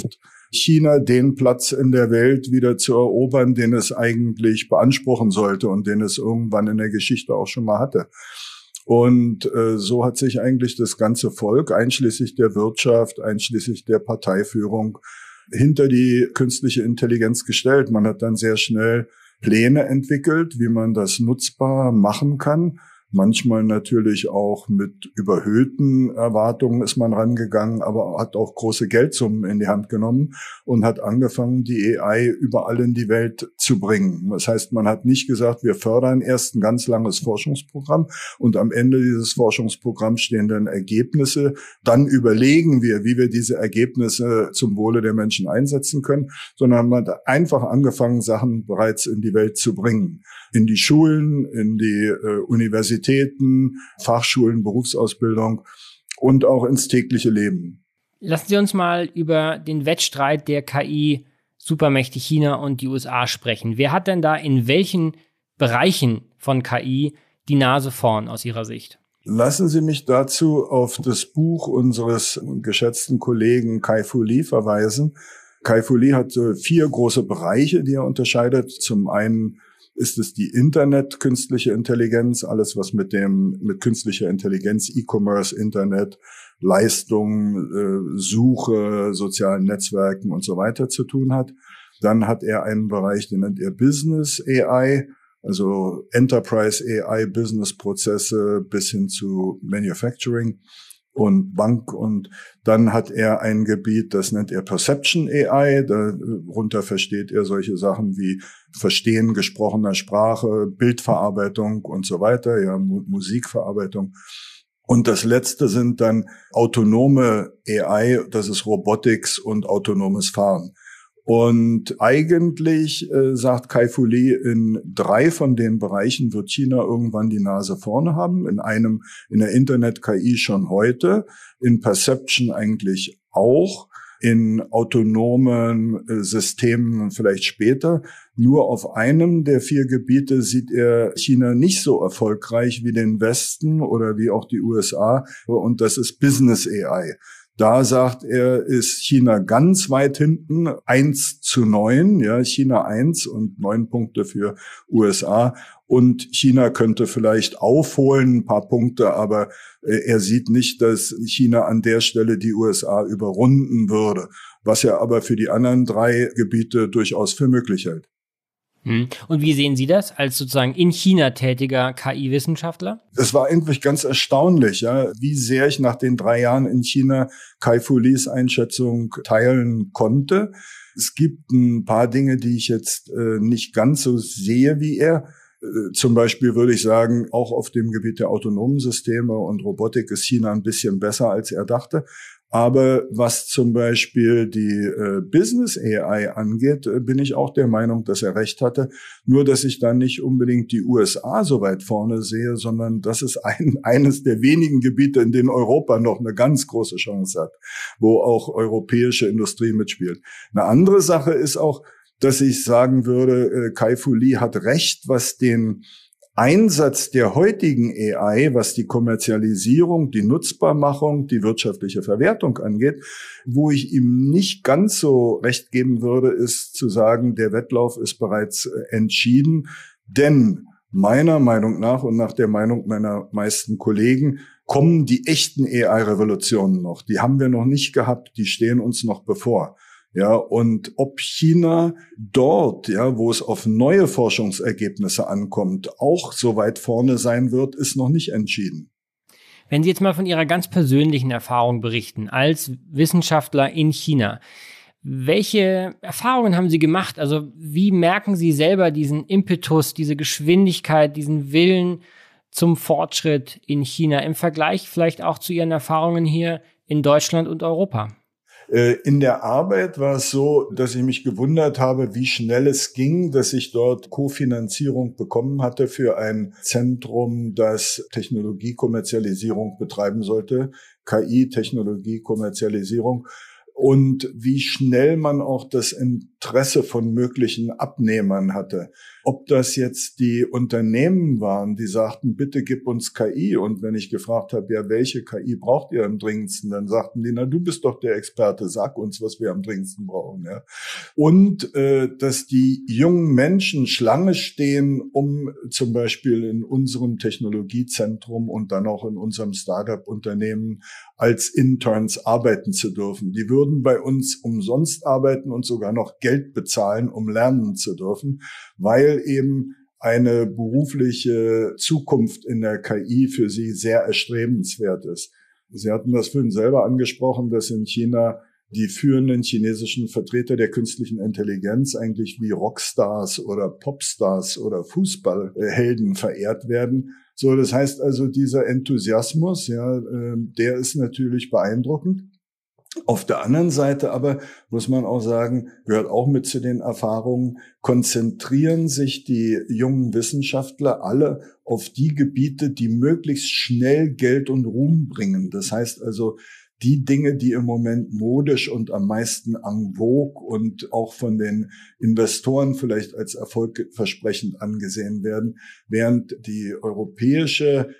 China den Platz in der Welt wieder zu erobern, den es eigentlich beanspruchen sollte und den es irgendwann in der Geschichte auch schon mal hatte. Und so hat sich eigentlich das ganze Volk, einschließlich der Wirtschaft, einschließlich der Parteiführung, hinter die künstliche Intelligenz gestellt. Man hat dann sehr schnell Pläne entwickelt, wie man das nutzbar machen kann. Manchmal natürlich auch mit überhöhten Erwartungen ist man rangegangen, aber hat auch große Geldsummen in die Hand genommen und hat angefangen, die AI überall in die Welt zu bringen. Das heißt, man hat nicht gesagt, wir fördern erst ein ganz langes Forschungsprogramm und am Ende dieses Forschungsprogramms stehen dann Ergebnisse. Dann überlegen wir, wie wir diese Ergebnisse zum Wohle der Menschen einsetzen können, sondern man hat einfach angefangen, Sachen bereits in die Welt zu bringen. In die Schulen, in die Universitäten, Fachschulen, Berufsausbildung und auch ins tägliche Leben. Lassen Sie uns mal über den Wettstreit der KI Supermächte China und die USA sprechen. Wer hat denn da in welchen Bereichen von KI die Nase vorn aus Ihrer Sicht? Lassen Sie mich dazu auf das Buch unseres geschätzten Kollegen Kai-Fu Lee verweisen. Kai-Fu Lee hat 4 große Bereiche, die er unterscheidet. Zum einen ist es die Internet-künstliche Intelligenz, alles was mit künstlicher Intelligenz, E-Commerce, Internet, Leistung, Suche, sozialen Netzwerken und so weiter zu tun hat. Dann hat er einen Bereich, den nennt er Business AI, also Enterprise AI, Business-Prozesse bis hin zu Manufacturing und Bank. Und dann hat er ein Gebiet, das nennt er Perception AI. Darunter versteht er solche Sachen wie Verstehen gesprochener Sprache, Bildverarbeitung und so weiter, ja, Musikverarbeitung. Und das letzte sind dann autonome AI, das ist Robotics und autonomes Fahren. Und eigentlich, sagt Kai-Fu Lee, in 3 von den Bereichen wird China irgendwann die Nase vorne haben. In der Internet-KI schon heute, in Perception eigentlich auch, in autonomen Systemen vielleicht später. Nur auf einem der 4 Gebiete sieht er China nicht so erfolgreich wie den Westen oder wie auch die USA. Und das ist Business AI. Da sagt er, ist China ganz weit hinten, 1:9, ja, China 1 und 9 Punkte für USA. Und China könnte vielleicht aufholen, ein paar Punkte, aber er sieht nicht, dass China an der Stelle die USA überrunden würde, was er aber für die anderen 3 Gebiete durchaus für möglich hält. Und wie sehen Sie das als sozusagen in China tätiger KI-Wissenschaftler? Es war eigentlich ganz erstaunlich, ja, wie sehr ich nach den 3 Jahren in China Kai-Fu Lees Einschätzung teilen konnte. Es gibt ein paar Dinge, die ich jetzt nicht ganz so sehe wie er. Zum Beispiel würde ich sagen, auch auf dem Gebiet der autonomen Systeme und Robotik ist China ein bisschen besser, als er dachte. Aber was zum Beispiel die Business AI angeht, bin ich auch der Meinung, dass er recht hatte. Nur, dass ich dann nicht unbedingt die USA so weit vorne sehe, sondern das ist eines der wenigen Gebiete, in denen Europa noch eine ganz große Chance hat, wo auch europäische Industrie mitspielt. Eine andere Sache ist auch, dass ich sagen würde, Kai-Fu Lee hat recht, was den Einsatz der heutigen AI, was die Kommerzialisierung, die Nutzbarmachung, die wirtschaftliche Verwertung angeht. Wo ich ihm nicht ganz so recht geben würde, ist zu sagen, der Wettlauf ist bereits entschieden. Denn meiner Meinung nach und nach der Meinung meiner meisten Kollegen kommen die echten AI-Revolutionen noch. Die haben wir noch nicht gehabt, die stehen uns noch bevor. Ja, und ob China dort, ja, wo es auf neue Forschungsergebnisse ankommt, auch so weit vorne sein wird, ist noch nicht entschieden. Wenn Sie jetzt mal von Ihrer ganz persönlichen Erfahrung berichten, als Wissenschaftler in China, welche Erfahrungen haben Sie gemacht? Also wie merken Sie selber diesen Impetus, diese Geschwindigkeit, diesen Willen zum Fortschritt in China im Vergleich vielleicht auch zu Ihren Erfahrungen hier in Deutschland und Europa? In der Arbeit war es so, dass ich mich gewundert habe, wie schnell es ging, dass ich dort Kofinanzierung bekommen hatte für ein Zentrum, das Technologiekommerzialisierung betreiben sollte, KI-Technologiekommerzialisierung. Und wie schnell man auch das Interesse von möglichen Abnehmern hatte. Ob das jetzt die Unternehmen waren, die sagten, bitte gib uns KI. Und wenn ich gefragt habe, ja, welche KI braucht ihr am dringendsten, dann sagten die, na, du bist doch der Experte, sag uns, was wir am dringendsten brauchen. Ja. Und dass die jungen Menschen Schlange stehen, um zum Beispiel in unserem Technologiezentrum und dann auch in unserem Startup-Unternehmen als Interns arbeiten zu dürfen. Die würden bei uns umsonst arbeiten und sogar noch Geld bezahlen, um lernen zu dürfen, weil eben eine berufliche Zukunft in der KI für sie sehr erstrebenswert ist. Sie hatten das vorhin selber angesprochen, dass in China die führenden chinesischen Vertreter der künstlichen Intelligenz eigentlich wie Rockstars oder Popstars oder Fußballhelden verehrt werden. So, das heißt also, dieser Enthusiasmus, ja, der ist natürlich beeindruckend. Auf der anderen Seite aber, muss man auch sagen, gehört auch mit zu den Erfahrungen, konzentrieren sich die jungen Wissenschaftler alle auf die Gebiete, die möglichst schnell Geld und Ruhm bringen. Das heißt also, die Dinge, die im Moment modisch und am meisten en vogue und auch von den Investoren vielleicht als erfolgversprechend angesehen werden, während die europäischen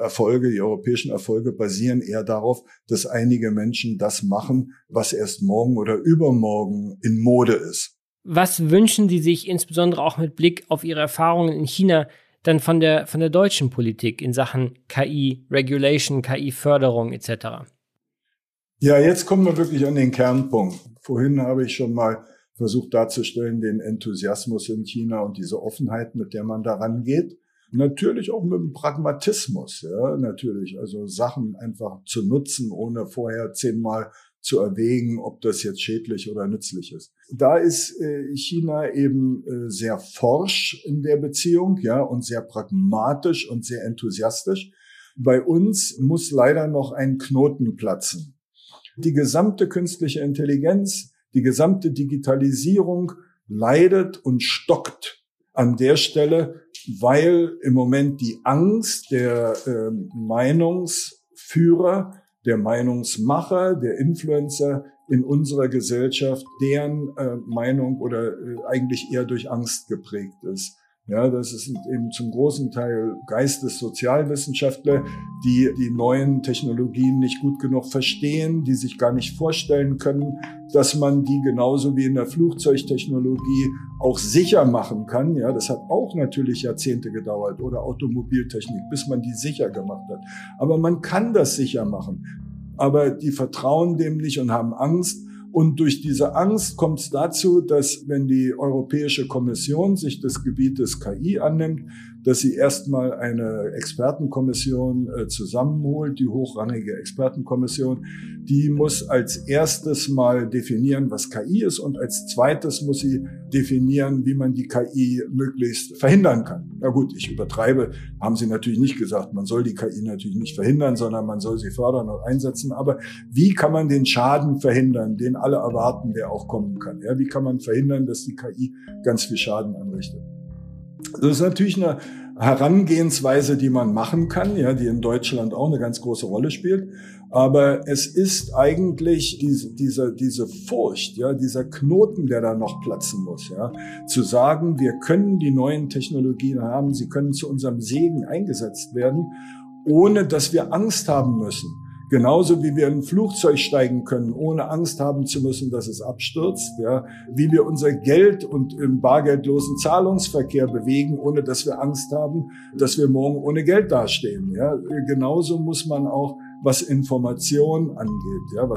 Erfolge basieren eher darauf, dass einige Menschen das machen, was erst morgen oder übermorgen in Mode ist. Was wünschen Sie sich insbesondere auch mit Blick auf Ihre Erfahrungen in China dann von der deutschen Politik in Sachen KI, Regulation, KI-Förderung etc.? Ja, jetzt kommen wir wirklich an den Kernpunkt. Vorhin habe ich schon mal versucht darzustellen, den Enthusiasmus in China und diese Offenheit, mit der man daran geht. Natürlich auch mit dem Pragmatismus, ja, natürlich. Also Sachen einfach zu nutzen, ohne vorher 10-mal zu erwägen, ob das jetzt schädlich oder nützlich ist. Da ist China eben sehr forsch in der Beziehung, ja, und sehr pragmatisch und sehr enthusiastisch. Bei uns muss leider noch ein Knoten platzen. Die gesamte künstliche Intelligenz, die gesamte Digitalisierung leidet und stockt an der Stelle, weil im Moment die Angst der Meinungsführer, der Meinungsmacher, der Influencer in unserer Gesellschaft, deren Meinung oder eigentlich eher durch Angst geprägt ist. Ja, das ist eben zum großen Teil Geistessozialwissenschaftler, die die neuen Technologien nicht gut genug verstehen, die sich gar nicht vorstellen können, dass man die genauso wie in der Flugzeugtechnologie auch sicher machen kann. Ja, das hat auch natürlich Jahrzehnte gedauert oder Automobiltechnik, bis man die sicher gemacht hat. Aber man kann das sicher machen. Aber die vertrauen dem nicht und haben Angst. Und durch diese Angst kommt es dazu, dass wenn die Europäische Kommission sich des Gebietes KI annimmt, dass sie erstmal eine Expertenkommission zusammenholt, die hochrangige Expertenkommission. Die muss als erstes mal definieren, was KI ist, und als zweites muss sie definieren, wie man die KI möglichst verhindern kann. Na gut, ich übertreibe, haben sie natürlich nicht gesagt. Man soll die KI natürlich nicht verhindern, sondern man soll sie fördern und einsetzen. Aber wie kann man den Schaden verhindern, den alle erwarten, der auch kommen kann? Ja, wie kann man verhindern, dass die KI ganz viel Schaden anrichtet? Das ist natürlich eine Herangehensweise, die man machen kann, ja, die in Deutschland auch eine ganz große Rolle spielt. Aber es ist eigentlich diese Furcht, ja, dieser Knoten, der da noch platzen muss, ja, zu sagen, wir können die neuen Technologien haben, sie können zu unserem Segen eingesetzt werden, ohne dass wir Angst haben müssen. Genauso wie wir in ein Flugzeug steigen können, ohne Angst haben zu müssen, dass es abstürzt, ja, wie wir unser Geld und im bargeldlosen Zahlungsverkehr bewegen, ohne dass wir Angst haben, dass wir morgen ohne Geld dastehen, ja. Genauso muss man auch, was Information angeht, ja,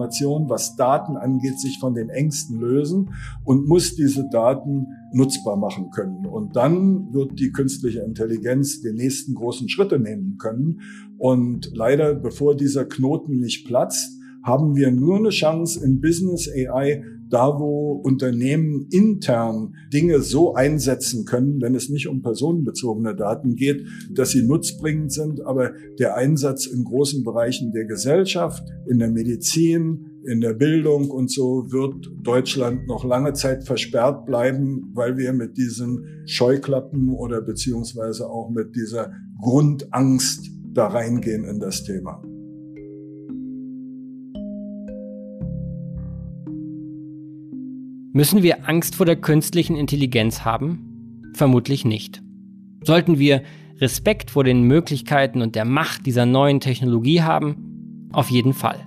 was Daten angeht, sich von den Ängsten lösen und muss diese Daten nutzbar machen können. Und dann wird die künstliche Intelligenz die nächsten großen Schritte nehmen können. Und leider, bevor dieser Knoten nicht platzt, haben wir nur eine Chance in Business AI, da wo Unternehmen intern Dinge so einsetzen können, wenn es nicht um personenbezogene Daten geht, dass sie nutzbringend sind. Aber der Einsatz in großen Bereichen der Gesellschaft, in der Medizin, in der Bildung und so wird Deutschland noch lange Zeit versperrt bleiben, weil wir mit diesen Scheuklappen oder beziehungsweise auch mit dieser Grundangst da reingehen in das Thema. Müssen wir Angst vor der künstlichen Intelligenz haben? Vermutlich nicht. Sollten wir Respekt vor den Möglichkeiten und der Macht dieser neuen Technologie haben? Auf jeden Fall.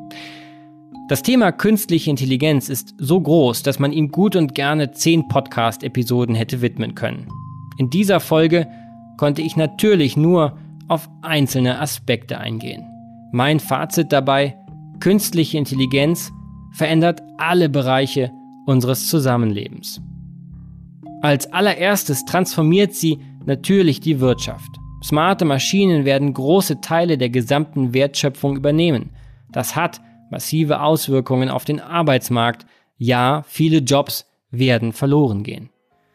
Das Thema künstliche Intelligenz ist so groß, dass man ihm gut und gerne 10 Podcast-Episoden hätte widmen können. In dieser Folge konnte ich natürlich nur auf einzelne Aspekte eingehen. Mein Fazit dabei: Künstliche Intelligenz verändert alle Bereiche unseres Zusammenlebens. Als allererstes transformiert sie natürlich die Wirtschaft. Smarte Maschinen werden große Teile der gesamten Wertschöpfung übernehmen. Das hat massive Auswirkungen auf den Arbeitsmarkt. Ja, viele Jobs werden verloren gehen.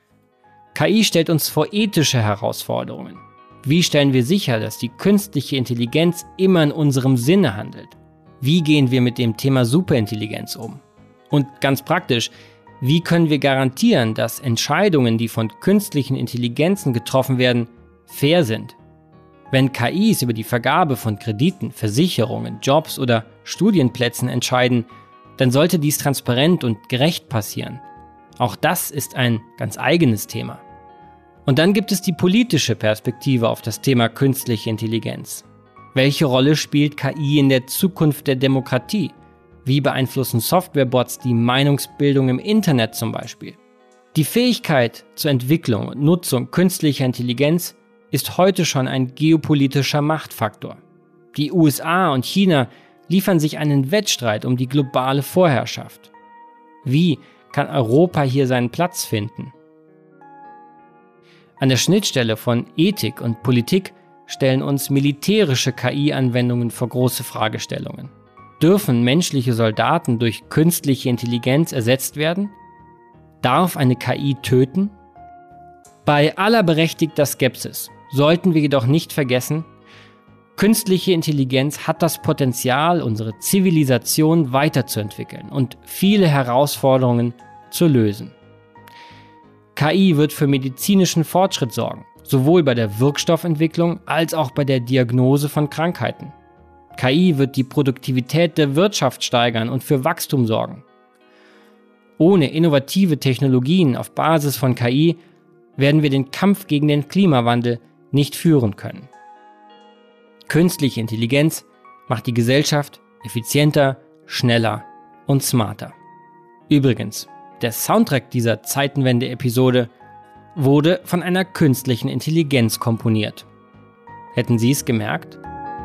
KI stellt uns vor ethische Herausforderungen. Wie stellen wir sicher, dass die künstliche Intelligenz immer in unserem Sinne handelt? Wie gehen wir mit dem Thema Superintelligenz um? Und ganz praktisch, wie können wir garantieren, dass Entscheidungen, die von künstlichen Intelligenzen getroffen werden, fair sind? Wenn KIs über die Vergabe von Krediten, Versicherungen, Jobs oder Studienplätzen entscheiden, dann sollte dies transparent und gerecht passieren. Auch das ist ein ganz eigenes Thema. Und dann gibt es die politische Perspektive auf das Thema künstliche Intelligenz. Welche Rolle spielt KI in der Zukunft der Demokratie? Wie beeinflussen Softwarebots die Meinungsbildung im Internet zum Beispiel? Die Fähigkeit zur Entwicklung und Nutzung künstlicher Intelligenz ist heute schon ein geopolitischer Machtfaktor. Die USA und China liefern sich einen Wettstreit um die globale Vorherrschaft. Wie kann Europa hier seinen Platz finden? An der Schnittstelle von Ethik und Politik stellen uns militärische KI-Anwendungen vor große Fragestellungen. Dürfen menschliche Soldaten durch künstliche Intelligenz ersetzt werden? Darf eine KI töten? Bei aller berechtigter Skepsis sollten wir jedoch nicht vergessen, künstliche Intelligenz hat das Potenzial, unsere Zivilisation weiterzuentwickeln und viele Herausforderungen zu lösen. KI wird für medizinischen Fortschritt sorgen, sowohl bei der Wirkstoffentwicklung als auch bei der Diagnose von Krankheiten. KI wird die Produktivität der Wirtschaft steigern und für Wachstum sorgen. Ohne innovative Technologien auf Basis von KI werden wir den Kampf gegen den Klimawandel nicht führen können. Künstliche Intelligenz macht die Gesellschaft effizienter, schneller und smarter. Übrigens, der Soundtrack dieser Zeitenwende-Episode wurde von einer künstlichen Intelligenz komponiert. Hätten Sie es gemerkt?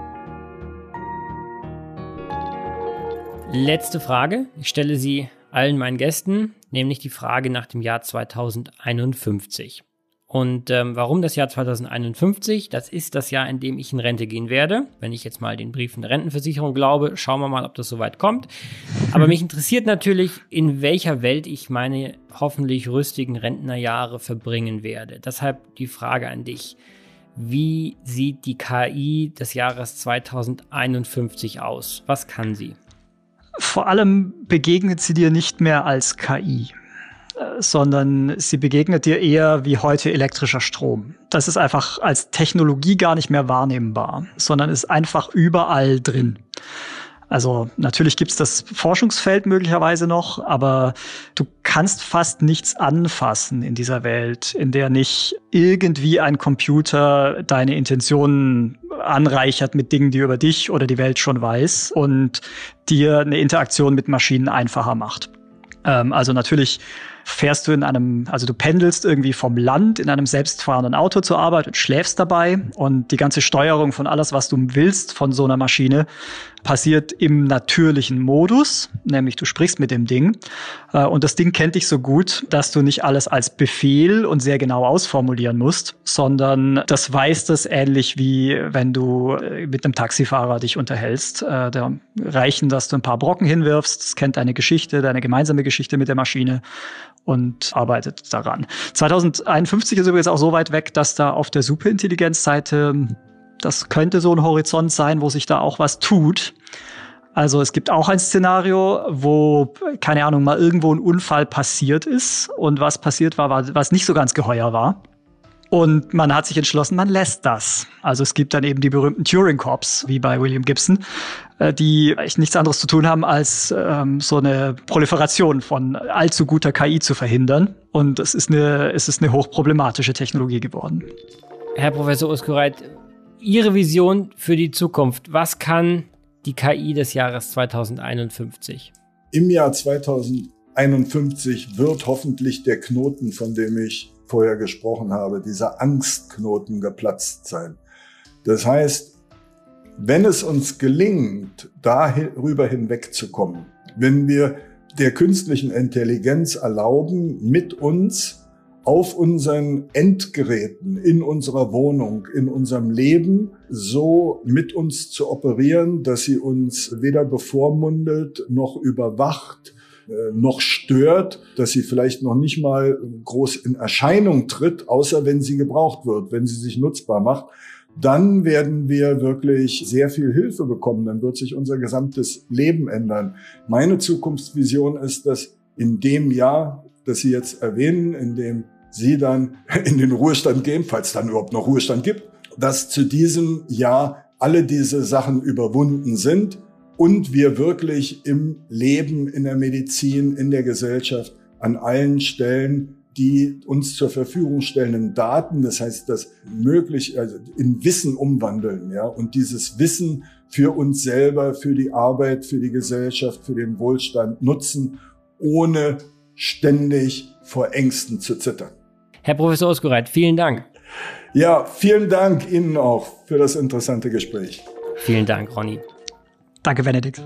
Letzte Frage. Ich stelle sie allen meinen Gästen, nämlich die Frage nach dem Jahr 2051. Und warum das Jahr 2051? Das ist das Jahr, in dem ich in Rente gehen werde. Wenn ich jetzt mal den Briefen der Rentenversicherung glaube, schauen wir mal, ob das soweit kommt. Aber mich interessiert natürlich, in welcher Welt ich meine hoffentlich rüstigen Rentnerjahre verbringen werde. Deshalb die Frage an dich. Wie sieht die KI des Jahres 2051 aus? Was kann sie? Vor allem begegnet sie dir nicht mehr als KI, sondern sie begegnet dir eher wie heute elektrischer Strom. Das ist einfach als Technologie gar nicht mehr wahrnehmbar, sondern ist einfach überall drin. Also natürlich gibt's das Forschungsfeld möglicherweise noch, aber du kannst fast nichts anfassen in dieser Welt, in der nicht irgendwie ein Computer deine Intentionen anreichert mit Dingen, die über dich oder die Welt schon weiß und dir eine Interaktion mit Maschinen einfacher macht. Also natürlich fährst du du pendelst irgendwie vom Land in einem selbstfahrenden Auto zur Arbeit und schläfst dabei und die ganze Steuerung von alles, was du willst von so einer Maschine, passiert im natürlichen Modus, nämlich du sprichst mit dem Ding und das Ding kennt dich so gut, dass du nicht alles als Befehl und sehr genau ausformulieren musst, sondern das weiß das ähnlich wie wenn du mit einem Taxifahrer dich unterhältst. Da reichen, dass du ein paar Brocken hinwirfst, es kennt deine Geschichte, deine gemeinsame Geschichte mit der Maschine und arbeitet daran. 2051 ist übrigens auch so weit weg, dass da auf der Superintelligenzseite, das könnte so ein Horizont sein, wo sich da auch was tut. Also es gibt auch ein Szenario, wo, keine Ahnung, mal irgendwo ein Unfall passiert ist und was passiert war, was nicht so ganz geheuer war. Und man hat sich entschlossen, man lässt das. Also es gibt dann eben die berühmten Turing-Corps, wie bei William Gibson, die echt nichts anderes zu tun haben, als so eine Proliferation von allzu guter KI zu verhindern. Und es ist eine hochproblematische Technologie geworden. Herr Professor Uskureit, Ihre Vision für die Zukunft. Was kann die KI des Jahres 2051? Im Jahr 2051 wird hoffentlich der Knoten, von dem ich vorher gesprochen habe, dieser Angstknoten geplatzt sein. Das heißt, wenn es uns gelingt, darüber hinwegzukommen, wenn wir der künstlichen Intelligenz erlauben, mit uns auf unseren Endgeräten, in unserer Wohnung, in unserem Leben so mit uns zu operieren, dass sie uns weder bevormundet noch überwacht, noch stört, dass sie vielleicht noch nicht mal groß in Erscheinung tritt, außer wenn sie gebraucht wird, wenn sie sich nutzbar macht, dann werden wir wirklich sehr viel Hilfe bekommen. Dann wird sich unser gesamtes Leben ändern. Meine Zukunftsvision ist, dass in dem Jahr, das Sie jetzt erwähnen, in dem Sie dann in den Ruhestand gehen, falls es dann überhaupt noch Ruhestand gibt, dass zu diesem Jahr alle diese Sachen überwunden sind und wir wirklich im Leben, in der Medizin, in der Gesellschaft an allen Stellen die uns zur Verfügung stellenden Daten, das heißt, das möglich, also in Wissen umwandeln, ja, und dieses Wissen für uns selber, für die Arbeit, für die Gesellschaft, für den Wohlstand nutzen, ohne ständig vor Ängsten zu zittern. Herr Professor Uskureit, vielen Dank. Ja, vielen Dank Ihnen auch für das interessante Gespräch. Vielen Dank, Ronny. Danke, Benedikt.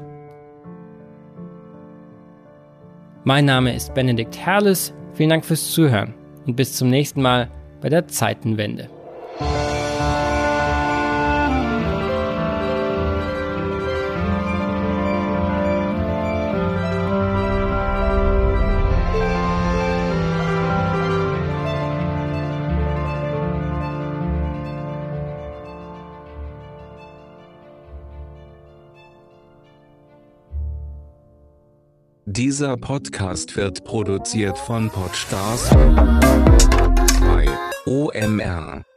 Mein Name ist Benedikt Herles. Vielen Dank fürs Zuhören und bis zum nächsten Mal bei der Zeitenwende. Dieser Podcast wird produziert von Podstars bei OMR.